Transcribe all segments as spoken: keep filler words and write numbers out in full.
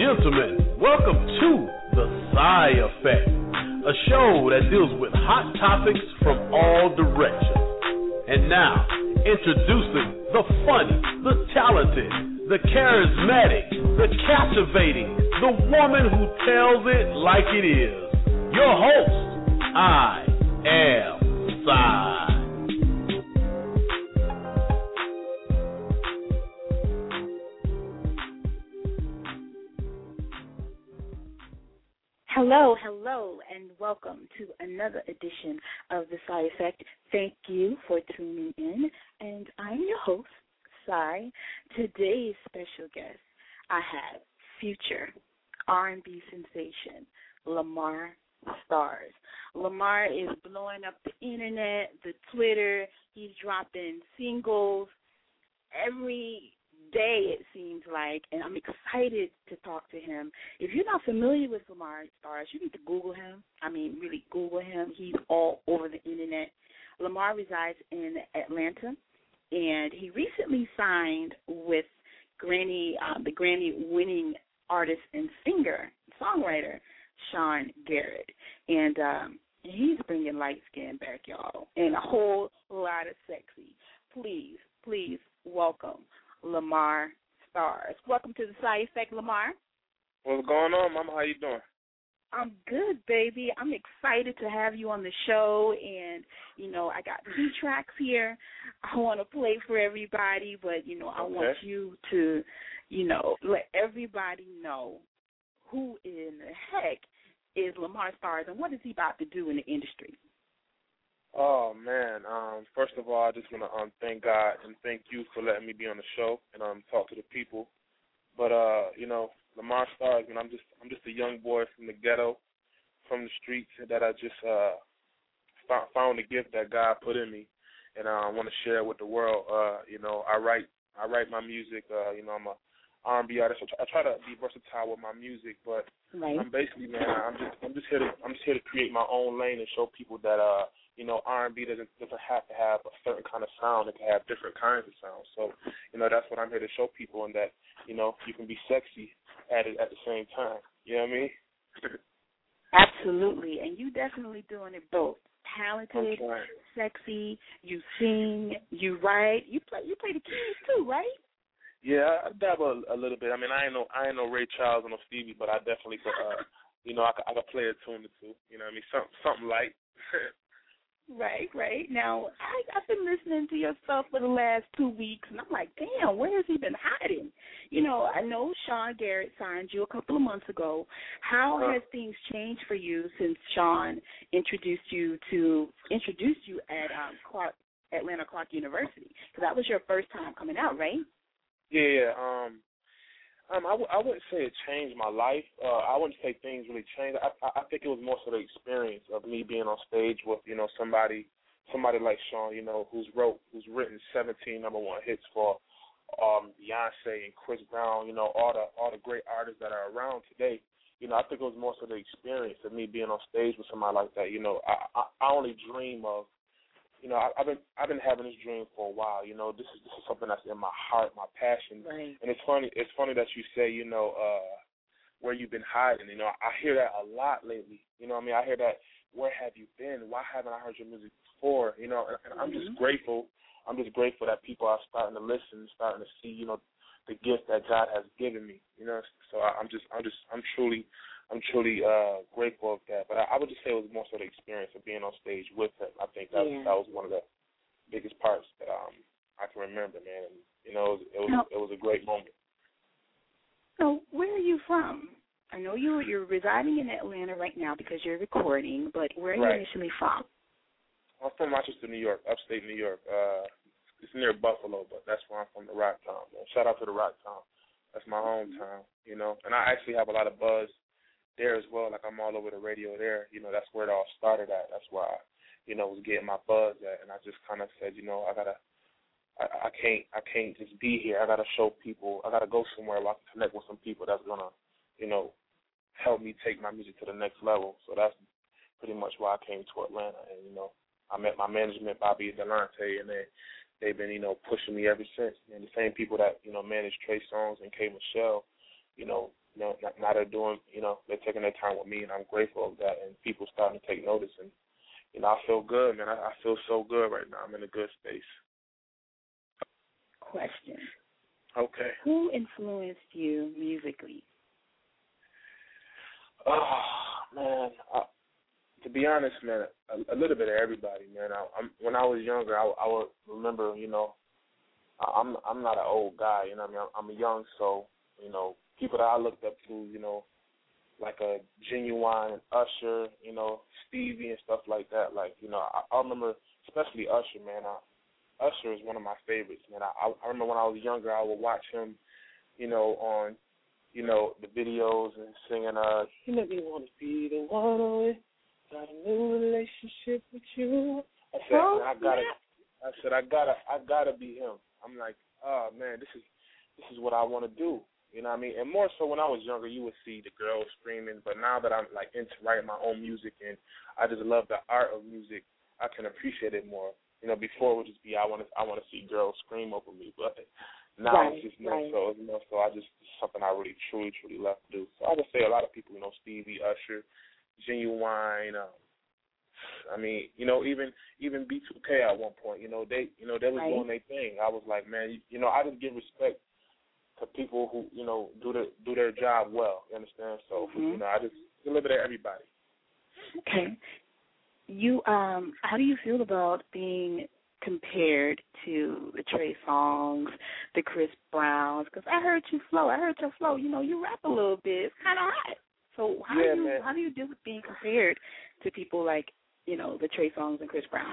gentlemen, welcome to The Psy Effect, a show that deals with hot topics from all directions. And now, introducing the funny, the talented, the charismatic, the captivating, the woman who tells it like it is. Your host, I am Psy. Hello, hello, and welcome to another edition of The Psy Effect. Thank you for tuning in, and I'm your host, Psy. Today's special guest, I have future R and B sensation, Lamar Stars. Lamar is blowing up the internet, the Twitter. He's dropping singles every day, it seems like, and I'm excited to talk to him. If you're not familiar with Lamar Stars, you need to Google him. I mean, really Google him. He's all over the internet. Lamar resides in Atlanta, and he recently signed with Grammy, um, the Grammy-winning artist and singer, songwriter, Sean Garrett. And um, he's bringing light skin back, y'all, and a whole lot of sexy. Please, please welcome Lamar Stars. Welcome to the Psy Effect, Lamar. What's going on, Mama? How you doing? I'm good, baby. I'm excited to have you on the show, and, you know, I got two tracks here I want to play for everybody, but, you know, I okay. want you to, you know, let everybody know who in the heck is Lamar Stars and what is he about to do in the industry. Oh, man. Um, first of all, I just want to um, thank God and thank you for letting me be on the show and um, talk to the people. But, uh, you know, Lamar Stars, man, I'm just I'm just a young boy from the ghetto, from the streets that I just uh, found, found the gift that God put in me, and uh, I want to share it with the world. Uh, you know, I write I write my music. Uh, you know, I'm a R and B artist. I try to be versatile with my music, but right. I'm basically, man, I'm just I'm just here to I'm just here to create my own lane and show people that uh. You know, R and B doesn't doesn't have to have a certain kind of sound. It can have different kinds of sounds. So, you know, that's what I'm here to show people, and that, you know, you can be sexy at it at the same time. You know what I mean? Absolutely, and you definitely doing it both. Talented, sexy. You sing, you write, you play. You play the keys too, right? Yeah, I dabble a, a little bit. I mean, I ain't no I ain't no Ray Charles or no Stevie, but I definitely could. Uh, you know, I could, I could play a tune or two. You know what I mean? Something something light. Right, right. Now, I, I've been listening to your stuff for the last two weeks, and I'm like, damn, where has he been hiding? You know, I know Sean Garrett signed you a couple of months ago. How uh, has things changed for you since Sean introduced you to introduced you at um, Clark, Atlanta Clark University? Because that was your first time coming out, right? Yeah, yeah. Um, Um, I, w- I wouldn't say it changed my life. Uh, I wouldn't say things really changed. I, I I think it was more so the experience of me being on stage with, you know, somebody somebody like Sean, you know, who's wrote, who's written seventeen number one hits for um, Beyonce and Chris Brown, you know, all the all the great artists that are around today. You know, I think it was more so the experience of me being on stage with somebody like that. You know, I I, I only dream of. You know, I, I've been I've been having this dream for a while. You know, this is this is something that's in my heart, my passion. Right. And it's funny. It's funny that you say, you know, uh, where you've been hiding. You know, I hear that a lot lately. You know what I mean? I hear that. Where have you been? Why haven't I heard your music before? You know, and, and I'm just Mm-hmm. grateful. I'm just grateful that people are starting to listen, starting to see, you know, the gift that God has given me. You know, so I, I'm just I'm just I'm truly. I'm truly uh, grateful of that. But I, I would just say it was more so the experience of being on stage with him. I think that, Yeah. that was one of the biggest parts that um, I can remember, man. And, you know, it was, it was, Now, it was a great moment. so where are you from? I know you, you're residing in Atlanta right now because you're recording, but where are Right. you initially from? I'm from Rochester, New York, upstate New York. Uh, it's near Buffalo, but that's where I'm from, the Rock Town. Man. Shout out to the Rock Town. That's my hometown, you know. And I actually have a lot of buzz there as well. Like, I'm all over the radio there. You know, that's where it all started at. That's why I, you know, was getting my buzz at. And I just kind of said, you know, I got to, I, I can't, I can't just be here. I got to show people, I got to go somewhere where I can connect with some people that's going to, you know, help me take my music to the next level. So that's pretty much why I came to Atlanta. And, you know, I met my management, Bobby Delante, and they, they've been, you know, pushing me ever since. And the same people that, you know, managed Trey Songz and K. Michelle, you know, You know, now, now they're doing, you know, they're taking their time with me, and I'm grateful of that. And people starting to take notice, and you know, I feel good, man. I, I feel so good right now. I'm in a good space. Question. Okay. Who influenced you musically? Oh man, I, to be honest, man, a, a little bit of everybody, man. I, I'm, when I was younger, I, I would remember, you know, I'm I'm not an old guy, you know what I mean? I'm, I'm young, so, you know, people that I looked up to, you know, like a Genuine, Usher, you know, Stevie and stuff like that. Like, you know, I, I remember, especially Usher, man. I, Usher is one of my favorites, man. I, I remember when I was younger, I would watch him, you know, on, you know, the videos and singing, uh, you make me want to be the one away, got a new relationship with you. I said, oh, man, I gotta, I said, I gotta, I gotta be him. I'm like, oh man, this is, this is what I want to do. You know what I mean? And more so when I was younger, you would see the girls screaming. But now that I'm like into writing my own music and I just love the art of music, I can appreciate it more. You know, before it would just be I want to, I want to see girls scream over me, but now right, it's just more right. so, you know. So I just it's something I really, truly, truly love to do. So I would say a lot of people, you know, Stevie, Usher, Genuine. Um, I mean, you know, even even B two K at one point, you know, they, you know, they was right. doing their thing. I was like, man, you, you know, I just give respect to people who, you know, do their do their job well. You understand? So, Mm-hmm. you know, I just deliver to everybody. Okay. You um, how do you feel about being compared to the Trey Songz, the Chris Browns? Because I heard you flow. I heard your flow. You know, you rap a little bit. It's kind of hot. So how yeah, do you man. how do you deal with being compared to people like, you know, the Trey Songz and Chris Brown?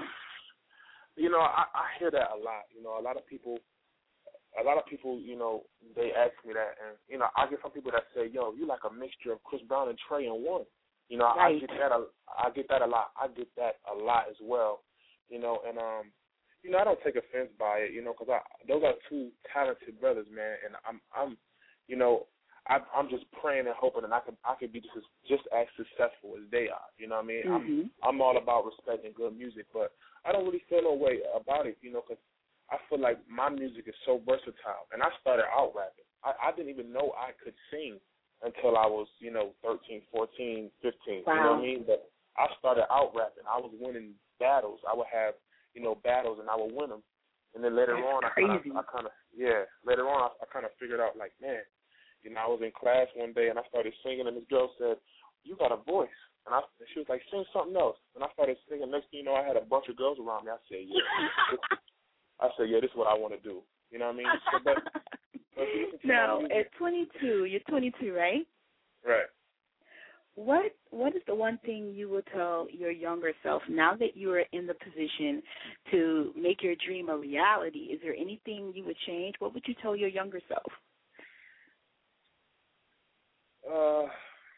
You know, I, I hear that a lot. You know, a lot of people. A lot of people, you know, they ask me that, and, you know, I get some people that say, yo, you like a mixture of Chris Brown and Trey in one. You know, right. I get that a, I get that a lot. I get that a lot as well, you know, and, um, you know, I don't take offense by it, you know, because I, those are two talented brothers, man, and I'm, I'm, you know, I, I'm just praying and hoping that I could, I could be just, just as successful as they are, you know what I mean? Mm-hmm. I'm, I'm all about respecting good music, but I don't really feel no way about it, you know, because I feel like my music is so versatile, and I started out rapping. I, I didn't even know I could sing until I was, you know, thirteen, fourteen, fifteen. Wow. You know what I mean? But I started out rapping. I was winning battles. I would have, you know, battles, and I would win them. And then later That's on, I kind of, I kind of, yeah. Later on, I, I kind of figured out, like, man, you know, I was in class one day, and I started singing, and this girl said, "You got a voice." And I, and she was like, "Sing something else." And I started singing. Next thing you know, I had a bunch of girls around me. I said, "Yeah." I said, yeah, this is what I want to do. You know what I mean? So, but, but now, at twenty-two, you're twenty-two, right? Right. What What is the one thing you would tell your younger self now that you are in the position to make your dream a reality? Is there anything you would change? What would you tell your younger self? Uh,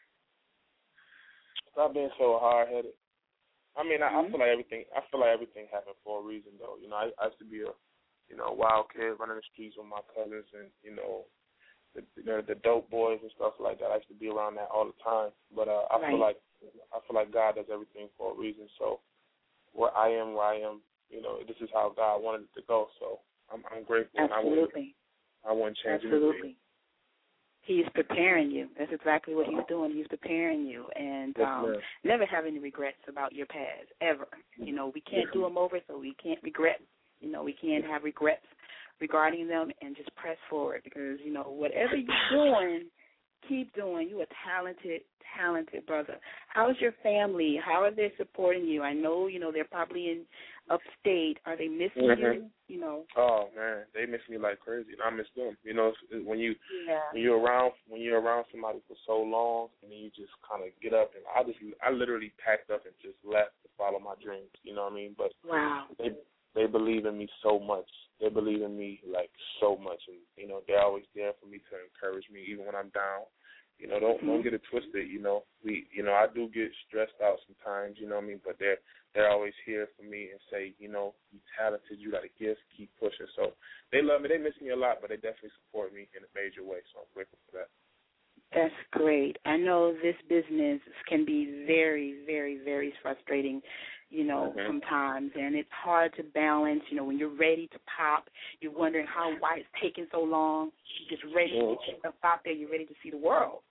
stop being so hard-headed. I mean, I, mm-hmm. I feel like everything. I feel like everything happened for a reason, though. You know, I, I used to be a, you know, wild kid running the streets with my cousins, and you know, the the, the dope boys and stuff like that. I used to be around that all the time. But uh, I right. feel like I feel like God does everything for a reason. So where I am, where I am, you know, this is how God wanted it to go. So I'm I'm grateful. Absolutely. And I wouldn't, I wouldn't change Absolutely. anything. He's preparing you. That's exactly what he's doing. He's preparing you, and Yes, um, never have any regrets about your past, ever. You know, we can't do them over, so we can't regret. You know, we can't have regrets regarding them, and just press forward because, you know, whatever you're doing, keep doing. You're a talented, talented brother. How's your family? How are they supporting you? I know, you know, they're probably in upstate. Are they missing mm-hmm. you? You know. Oh man, they miss me like crazy, and I miss them. You know, when you yeah. when you're around when you're around somebody for so long, and then you just kind of get up, and I just I literally packed up and just left to follow my dreams. You know what I mean? But wow, they they believe in me so much. They believe in me like so much, and you know they're always there for me to encourage me, even when I'm down. You know, don't mm-hmm. don't get it twisted. You know, we you know I do get stressed out sometimes. You know what I mean? But they're they're always here for me and say, you know, you talented, you got a gift, keep pushing. So they love me. They miss me a lot, but they definitely support me in a major way. So I'm grateful for that. That's great. I know this business can be very, very, very frustrating, you know, mm-hmm. sometimes, and it's hard to balance. You know, when you're ready to pop, you're wondering how why it's taking so long. You're just ready mm-hmm. to get yourself out there. You're ready to see the world.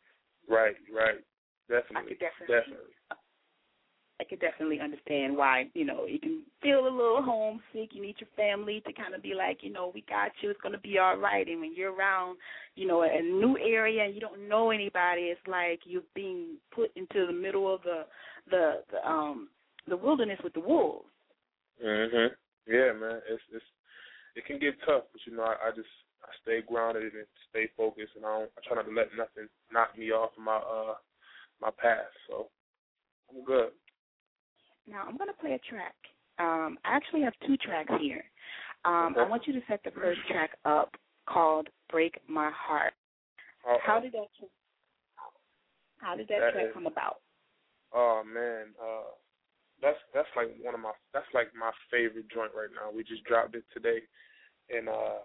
Right, right. I Definitely, could definitely, definitely. I could definitely understand why, you know, you can feel a little homesick. You need your family to kind of be like, you know, we got you. It's going to be all right. And when you're around, you know, a new area and you don't know anybody, it's like you're being put into the middle of the the, the um the wilderness with the wolves. Mhm. Yeah, man. It's it's it can get tough, but you know, I, I just I stay grounded and stay focused, and I don't I try not to let nothing knock me off of my uh my path. So I'm good. Now, I'm going to play a track. Um, I actually have two tracks here. Um, Okay. I want you to set the first track up called Break My Heart. Uh, How did that How did that, that track is, come about? Oh man, uh, that's that's like one of my that's like my favorite joint right now. We just dropped it today, and uh,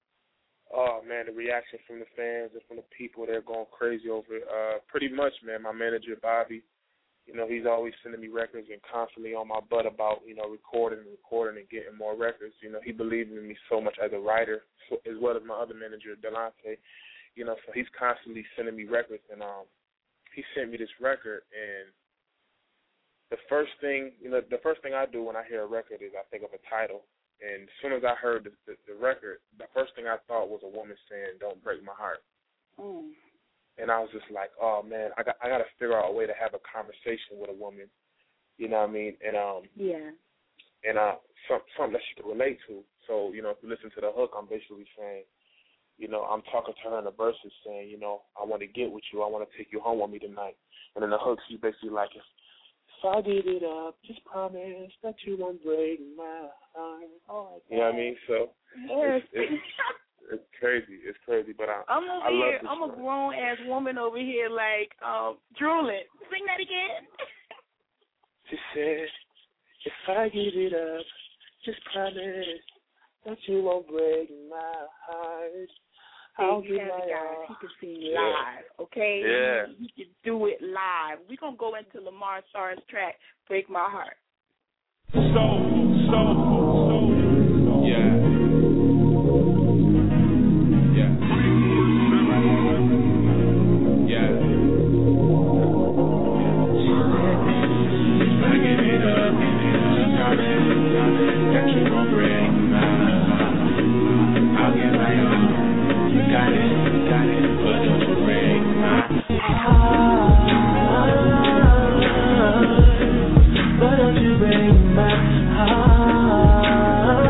oh man, the reaction from the fans and from the people, they're going crazy over it. Uh, pretty much, man. My manager Bobby, you know, he's always sending me records and constantly on my butt about, you know, recording and recording and getting more records. You know, he believes in me so much as a writer, so, as well as my other manager, Delonte. You know, so he's constantly sending me records, and um, he sent me this record, and the first thing, you know, the first thing I do when I hear a record is I think of a title. And as soon as I heard the, the, the record, the first thing I thought was a woman saying, "Don't break my heart." Mm. And I was just like, oh, man, I got I got to figure out a way to have a conversation with a woman, you know what I mean? And um, yeah, and uh, some, something that she could relate to. So, you know, if you listen to the hook, I'm basically saying, you know, I'm talking to her in the verses saying, you know, I want to get with you. I want to take you home with me tonight. And in the hook, she's basically like, if, if I give it up, just promise that you won't break my heart. Oh, you know what I mean? So yes. it's, it's, it's crazy. It's crazy. But I, I'm over I love here. this I'm a one. grown ass woman over here, like um, drooling. Sing that again. She said, if I give it up, just promise that you won't break my heart. I'll Hey, give my guys, all. he can sing Yeah. live, okay? Yeah. He, he can do it live. We're going to go into Lamar Starr's track, Break My Heart. So, so, so, yeah. Yeah. Yeah. If I give it up, got it, that you won't break my heart. I'll give my all. You got it, you got it, but don't you break my heart. But don't you break my heart.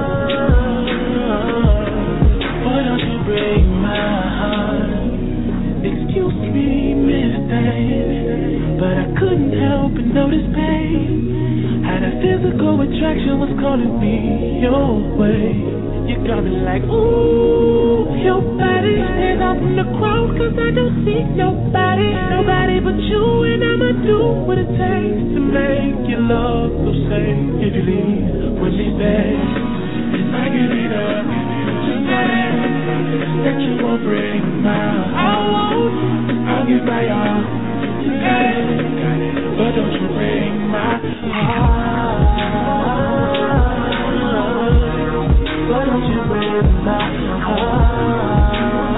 But don't you break my heart. Excuse me, Miss Dane, but I couldn't help but notice pain. Had a physical attraction was calling me your way. You got me like, ooh, your body stands out from the crowd, cause I don't see nobody, nobody but you, and I'ma do what it takes to make your love so safe. If you leave with me, babe, if I give it up, just promise that you won't break my heart. I won't, I'll give my all. You got it, got it, but don't you break my heart. Why don't you break my heart?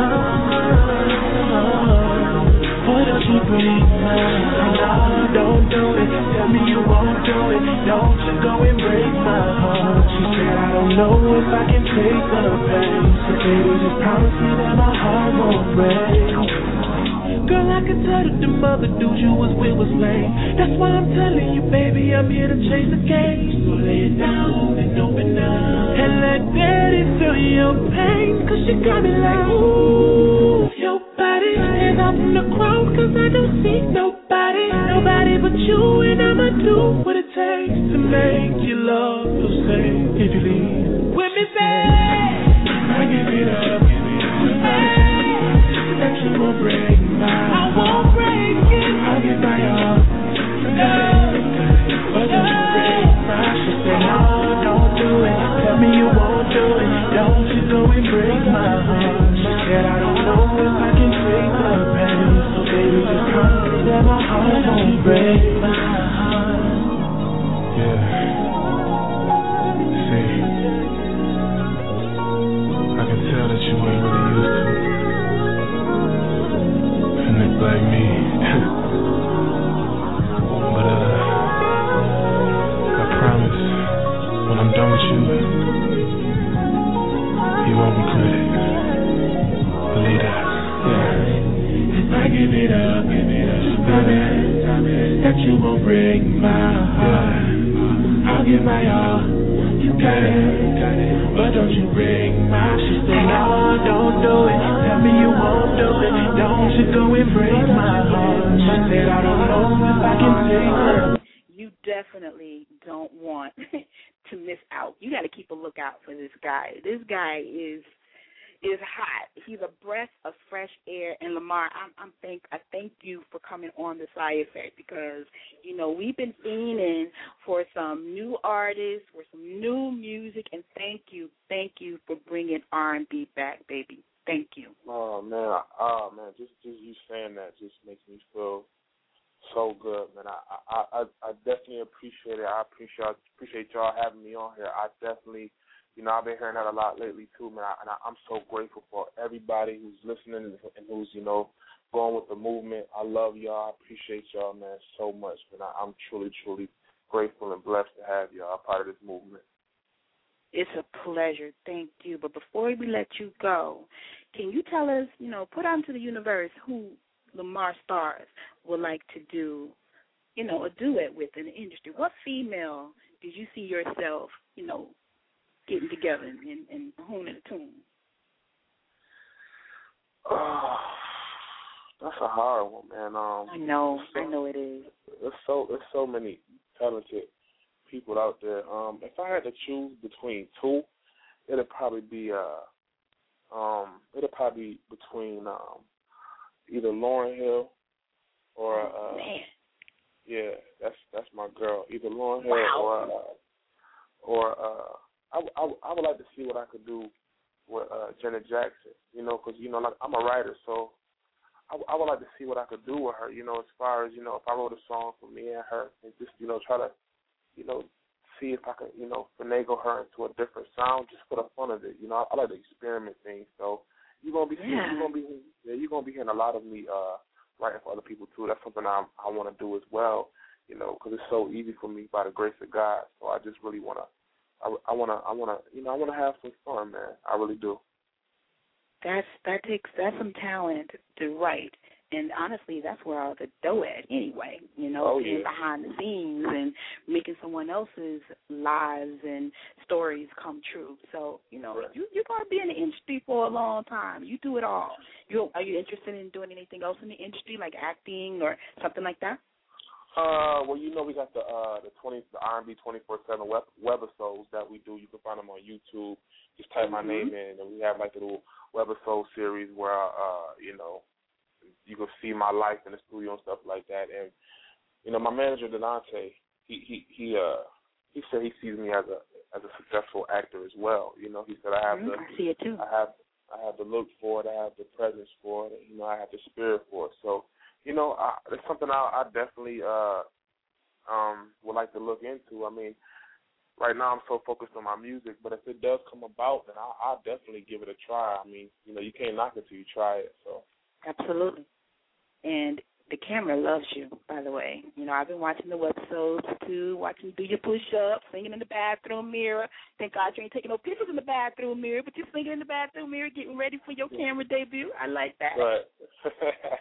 Why don't you break my heart? Don't do it. Tell me you won't do it. Don't you go and break my heart. She said I don't know if I can take the pain. So baby, just promise me that my heart won't break. Girl, I can tell that them other dudes you was with was lame. That's why I'm telling you, baby, I'm here to change the game. So lay it down and open up and let daddy feel your pain. Cause you got me like, ooh, your body stands out from the crowd, cause I don't see nobody, nobody but you, and I'ma do what it takes to make your love feel safe. If you leave with me, babe, I give it up, hey, that you won't break my heart. I won't break it. I'll give my all. No, but don't you break my. She said no, don't do it. Tell me you won't do it. Don't you go and break my heart. She said I don't know if I can take the pain. So baby, just promise me that my heart won't break my heart. Yeah. See, I can tell that you ain't really used to like me. give my all. You got it, but don't you break my. She said, no, don't do it. Tell me you won't do it. Don't you go and break my heart. She said, I don't know if I can take her. You definitely don't want to miss out. You got to keep a lookout for this guy. This guy is is hot. He's a breath of fresh air. And Lamar, I'm, I'm thank I thank you for coming on the Side Effect because you know we've been fiending for some new artists, for some new music, and thank you, thank you for bringing R and B back, baby. Thank you. Oh man, oh man, just just you saying that just makes me feel so good, man. I I I, I definitely appreciate it. I appreciate appreciate y'all having me on here. I definitely. You know, I've been hearing that a lot lately, too, man, and I, I'm so grateful for everybody who's listening and who's, you know, going with the movement. I love y'all. I appreciate y'all, man, so much, man. I, I'm truly, truly grateful and blessed to have y'all a part of this movement. It's a pleasure. Thank you. But before we let you go, can you tell us, you know, put out into the universe who Lamar Stars would like to do, you know, a duet with in the industry? What female did you see yourself, you know, getting together and, and honing a tune? Oh, that's a hard one, man. Um, I know, so, I know it is. There's so there's so many talented people out there. Um, if I had to choose between two, it'd probably be uh, um, it'd probably be between um, either Lauryn Hill or uh, Man. yeah, that's that's my girl. Either Lauryn Hill Wow. or uh, or uh. I, I, I would like to see what I could do with uh, Janet Jackson, you know, because, you know, like I'm a writer, so I, I would like to see what I could do with her, you know, as far as, you know, if I wrote a song for me and her and just, you know, try to, you know, see if I can, you know, finagle her into a different sound just for the fun of it. You know, I, I like to experiment things, so you're going to be yeah. you're gonna be, yeah, you're gonna be hearing a lot of me uh, writing for other people, too. That's something I, I want to do as well, you know, because it's so easy for me by the grace of God, so I just really want to I want to, I want to, you know, I want to have some fun, man. I really do. That's that takes that's some talent to write, and honestly, that's where all the dough at anyway. You know, oh, being yeah. behind the scenes and making someone else's lives and stories come true. So you know, Right. you you're gonna be in the industry for a long time. You do it all. You are you interested in doing anything else in the industry, like acting or something like that? Uh, well, you know, we got the uh the twenty the R and B twenty four seven web webisodes that we do. You can find them on YouTube. Just type my Mm-hmm. name in, and we have like a little webisode series where uh you know you can see my life in the studio and stuff like that. And you know, my manager Delante, he he he uh he said he sees me as a as a successful actor as well. You know, he said I have Mm-hmm. the I see it too. I have I have the look for it. I have the presence for it. You know, I have the spirit for it. So. You know, I, it's something I, I definitely uh, um, would like to look into. I mean, right now I'm so focused on my music, but if it does come about, then I'll, I'll definitely give it a try. I mean, you know, you can't knock it till you try it. So Absolutely. And the camera loves you, by the way. You know, I've been watching the webisodes, too, watching you do your push-ups, singing in the bathroom mirror. Thank God you ain't taking no pictures in the bathroom mirror, but you're singing in the bathroom mirror, getting ready for your camera debut. I like that. But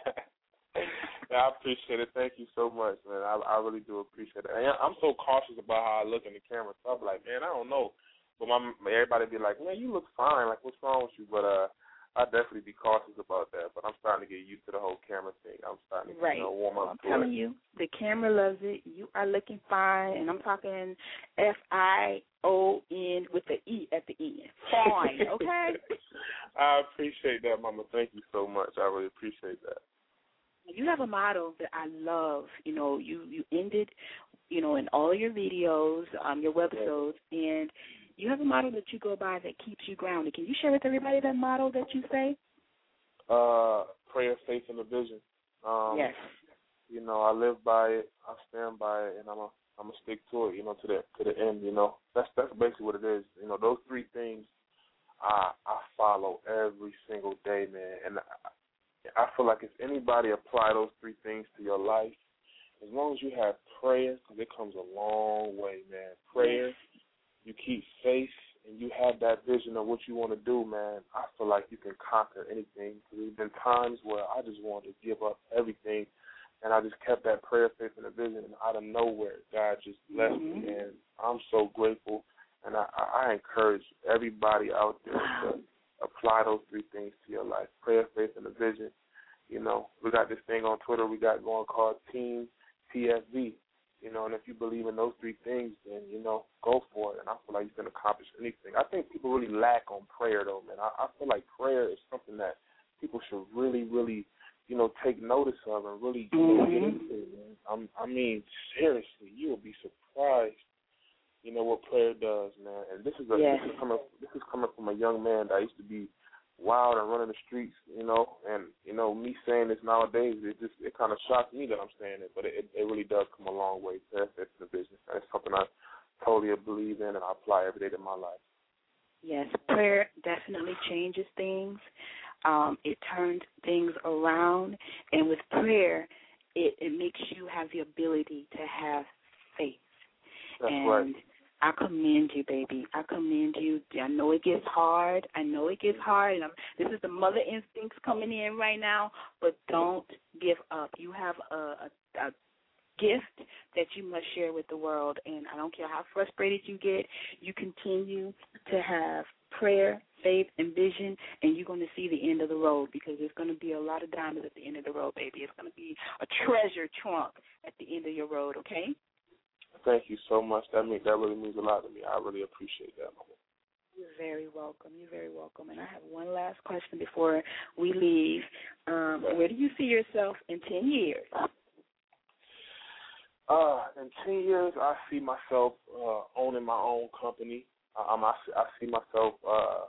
yeah, I appreciate it. Thank you so much, man. I, I really do appreciate it. And I'm so cautious about how I look in the camera. So I'm like, man, I don't know. But my everybody be like, man, you look fine. Like, what's wrong with you? But uh, I definitely be cautious about that. But I'm starting to get used to the whole camera thing. I'm starting to Right. you know, warm up I'm to telling it. you, the camera loves it. You are looking fine, and I'm talking F I O N with the E at the end. Fine, okay? I appreciate that, Mama. Thank you so much. I really appreciate that. You have a motto that I love. You know, you, you ended, you know, in all your videos, um, your webisodes, and you have a motto that you go by that keeps you grounded. Can you share with everybody that motto that you say? Uh, prayer, faith, and a vision. Um, yes. You know, I live by it. I stand by it, and I'm a, I'm gonna stick to it. You know, to the to the end. You know, that's that's basically what it is. You know, those three things I I follow every single day, man. And I, I feel like if anybody apply those three things to your life, as long as you have prayer, because it comes a long way, man. Prayer, you keep faith, and you have that vision of what you want to do, man, I feel like you can conquer anything. There's been times where I just wanted to give up everything and I just kept that prayer, faith, and a vision, and out of nowhere, God just blessed mm-hmm. me, and I'm so grateful. And I, I encourage everybody out there to apply those three things to your life: prayer, faith, and a vision. You know, we got this thing on Twitter we got going called Team T F V. You know, and if you believe in those three things, then, you know, go for it. And I feel like you can accomplish anything. I think people really lack on prayer, though, man. I, I feel like prayer is something that people should really, really, you know, take notice of and really, you know, get into, man. I'm, I mean, seriously, you will be surprised, you know, what prayer does, man. And this is a yes. this is coming this is coming from a young man that used to be wild and running the streets, you know, and, you know, me saying this nowadays, it just, it kind of shocks me that I'm saying it, but it, it really does come a long way. Prayer, faith, and the business. And it's something I totally believe in and I apply every day to my life. Yes, prayer definitely changes things. Um, it turns things around, and with prayer, it, it makes you have the ability to have faith. That's and right. I commend you, baby. I commend you. I know it gets hard. I know it gets hard. And I'm, this is the mother instincts coming in right now, but don't give up. You have a, a, a gift that you must share with the world, and I don't care how frustrated you get, you continue to have prayer, faith, and vision, and you're going to see the end of the road, because there's going to be a lot of diamonds at the end of the road, baby. It's going to be a treasure trunk at the end of your road, okay? Thank you so much. That means that really means a lot to me. I really appreciate that, Mama. You're very welcome. You're very welcome. And I have one last question before we leave. Um, where do you see yourself in ten years? Uh, in ten years, I see myself uh, owning my own company. Um, I, I see myself, uh,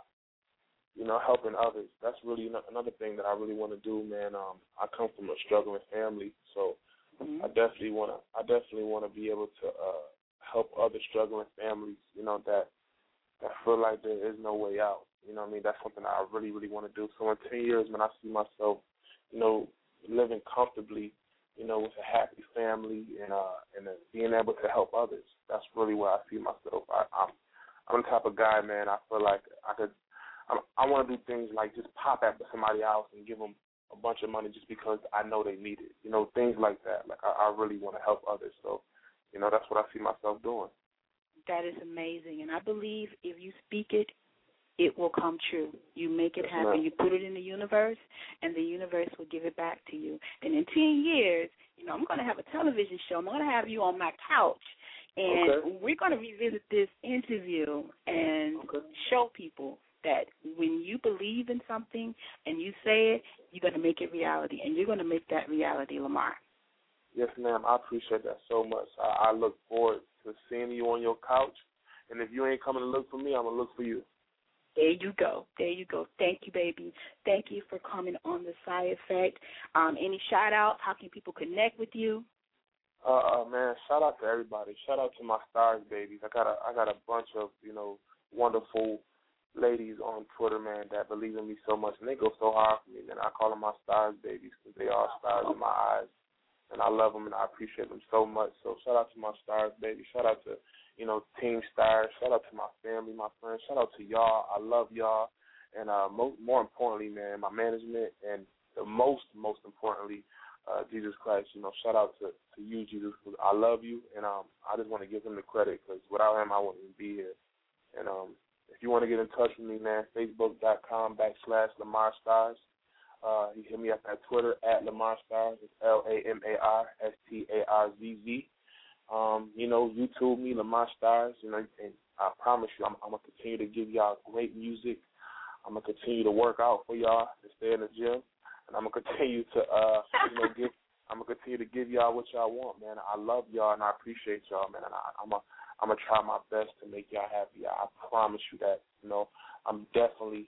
you know, helping others. That's really another thing that I really want to do, man. Um, I come from a struggling family, so I definitely want to. I definitely want to be able to uh, help other struggling families. You know, that that feel like there is no way out. You know what I mean? That's something I really, really want to do. So in ten years, man, I see myself, you know, living comfortably, you know, with a happy family and uh and uh, being able to help others. That's really where I see myself. I, I'm I'm the type of guy, man. I feel like I could. I, I want to do things like just pop at somebody's house and give them a bunch of money just because I know they need it. You know, things like that. Like, I, I really want to help others. So, you know, that's what I see myself doing. That is amazing. And I believe if you speak it, it will come true. You make it happen. Yes, you put it in the universe, and the universe will give it back to you. And in ten years, you know, I'm going to have a television show. I'm going to have you on my couch, and okay. we're going to revisit this interview and okay. show people that when you believe in something and you say it, you're going to make it reality, and you're going to make that reality, Lamar. Yes, ma'am. I appreciate that so much. I, I look forward to seeing you on your couch, and if you ain't coming to look for me, I'm going to look for you. There you go. There you go. Thank you, baby. Thank you for coming on The Psy Effect. Um, any shout-outs? How can people connect with you? Uh, uh, man, shout out to everybody. Shout out to my stars, babies. I got a, I got a bunch of, you know, wonderful ladies on Twitter, man, that believe in me so much, and they go so hard for me, man. I call them my stars babies because they are stars in my eyes, and I love them and I appreciate them so much. So shout out to my stars babies. Shout out to, you know, Team Stars. Shout out to my family, my friends. Shout out to y'all. I love y'all, and uh, most, more importantly, man, my management, and the most, most importantly, uh, Jesus Christ. You know, shout out to, to you, Jesus. I love you, and um, I just want to give him the credit because without him, I wouldn't even be here. And um. If you want to get in touch with me, man, Facebook.com backslash Lamar Stars. Uh, you hit me up at Twitter at Lamar Stars. It's L A M A R S T A R Z Z. Um, you know, YouTube me, Lamar Stars. You know, and I promise you, I'm, I'm going to continue to give y'all great music. I'm going to continue to work out for y'all and stay in the gym. And I'm going to continue to, uh, you know, give, I'm going to continue to give y'all what y'all want, man. I love y'all and I appreciate y'all, man. And I, I'm a I'm going to try my best to make y'all happy. I promise you that, you know. I'm definitely,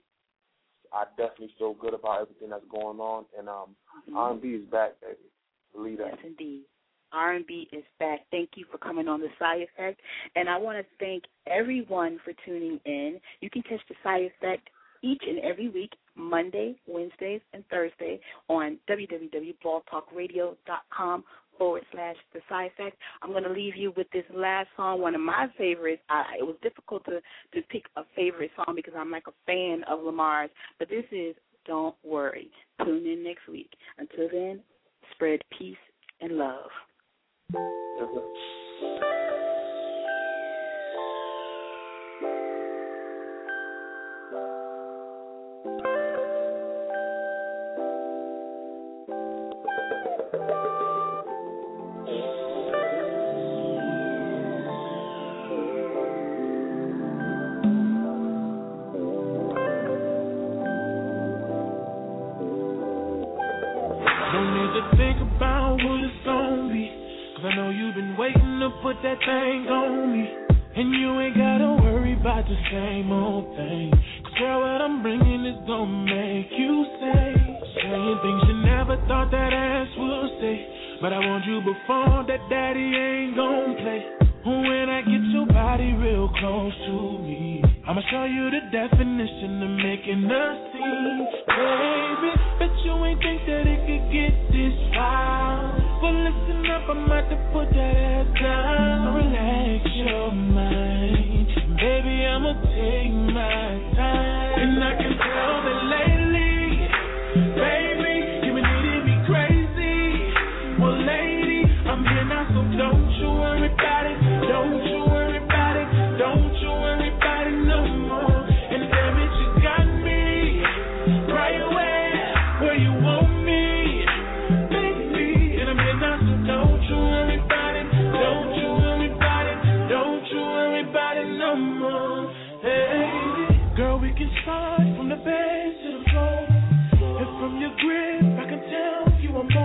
I definitely feel good about everything that's going on. And um, mm-hmm. R and B is back, baby. Believe that. Yes, indeed. R and B is back. Thank you for coming on The Psy Effect. And I want to thank everyone for tuning in. You can catch The Psy Effect each and every week, Monday, Wednesdays, and Thursday on www.blogtalkradio.com forward slash The Psy Effect. I'm going to leave you with this last song, one of my favorites. I, it was difficult to, to pick a favorite song because I'm like a fan of Lamar's, but this is Don't Worry. Tune in next week. Until then, spread peace and love. Mm-hmm. Put that thing on me, and you ain't gotta worry about the same old thing. Cause girl, what I'm bringing is gonna make you say, saying things you never thought that ass would say. But I want you before that daddy ain't gonna play. When I get your body real close to me, I'ma show you the definition of making a scene. Baby, bet you ain't think that it could get this wild. But listen up, I'm about to put that ass down. Relax your mind, baby, I'ma take my time. And I can tell that lately, baby, you've been needing me crazy. Well, lady, I'm here now, so don't you worry about it. Don't you worry about it. Don't you worry about it no more. And damn it, you got me right where, where you want me, baby. And I'm here now, so don't you worry about it. Don't you worry about it. Don't you worry about it no more. Hey, girl, we can start from the bed to the floor. And from your grip, I can tell you want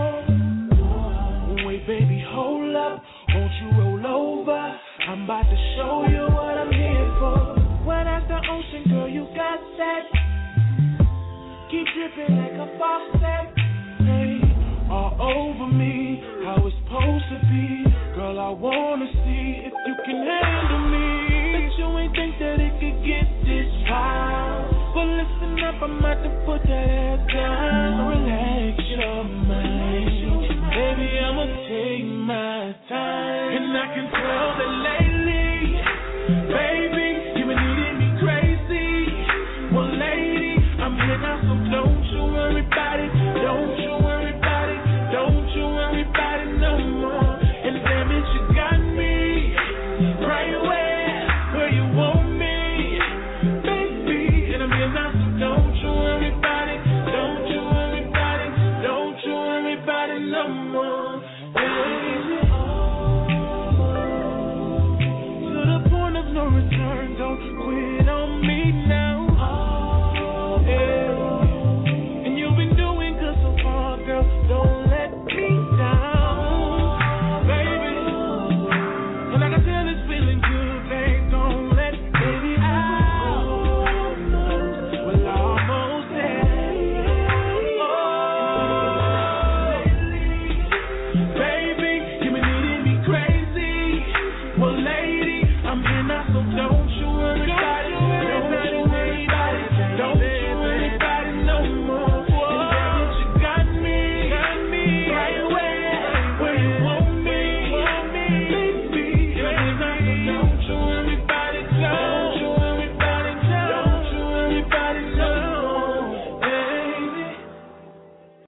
more. Wait, baby, hold up. Won't you roll over? I'm about to show you what I'm here for. When as the ocean, girl, you got that. Keep dripping like a faucet. Hey, all over me, how it's supposed to be. Girl, I wanna see if you can handle me. But you ain't think that it could get this wild. But listen up, I'm about to put that ass down. Relax your mind, baby, I'ma take my time. And I can tell that lately, baby, you've been needing me crazy. Well, lady, I'm here now, so don't you worry about it. Don't you worry about it. Don't you worry about it no more. And damn it, you got me right where, where you want me, baby. And I'm here now, so don't you worry about it. Don't you worry about it. Don't you worry about it no more. To the point of no return, don't quit on